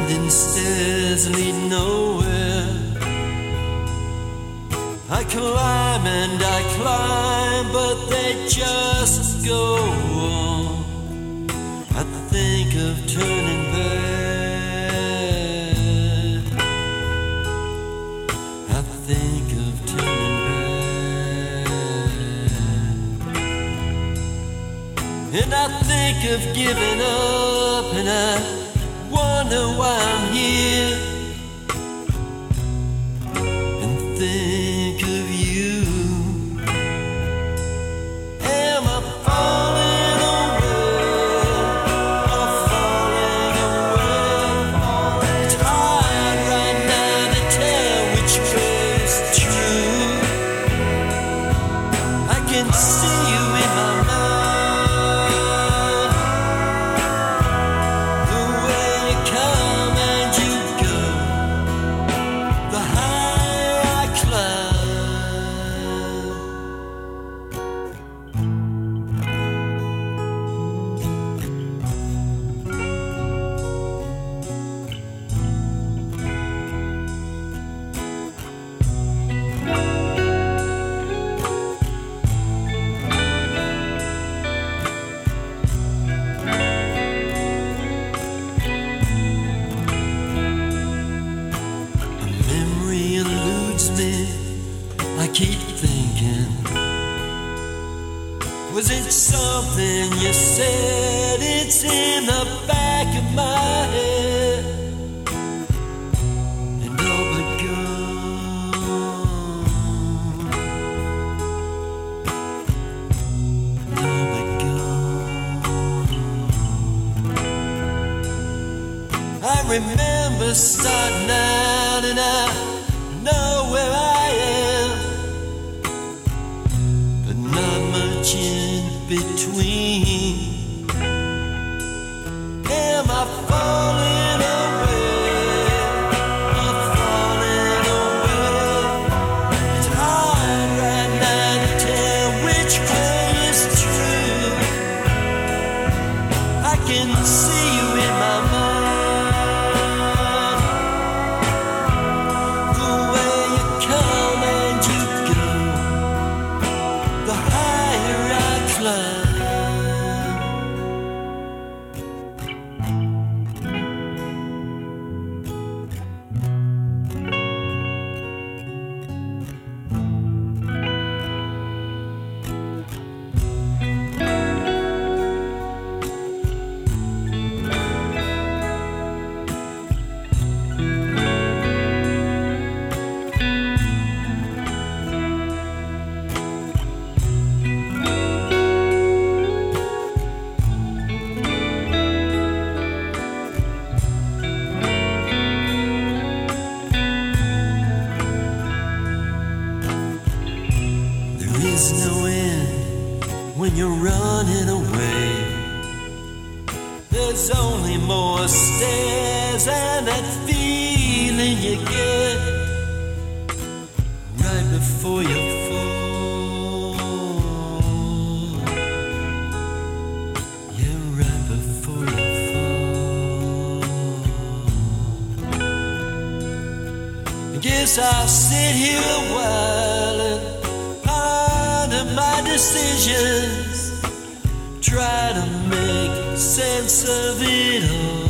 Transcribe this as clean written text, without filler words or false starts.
Winding stairs lead nowhere. I climb and I climb, but they just go on. I think of turning back. I think of turning back. And I think of giving up, and I wonder why I'm here. And think of you. Am I falling away? Or falling away? It's hard right now to tell which way is true. I can see you in my mind, the way you come and you go, the higher I climb. Memory eludes me. I keep thinking, was it something you said? It's in the back of my head, and all but gone, and all but gone. I remember starting out, and I know where I am, but not much in between. Am I falling away? Or falling away? It's hard right now to tell which way is true. I can see you in my mind, the way you come and you go, the higher I climb. There is no end when you're running away. There's only more stairs and that feeling you get right before you fall. Yeah, right before you fall. I guess I'll sit here a while and ponder my decisions, try to make sense of it all.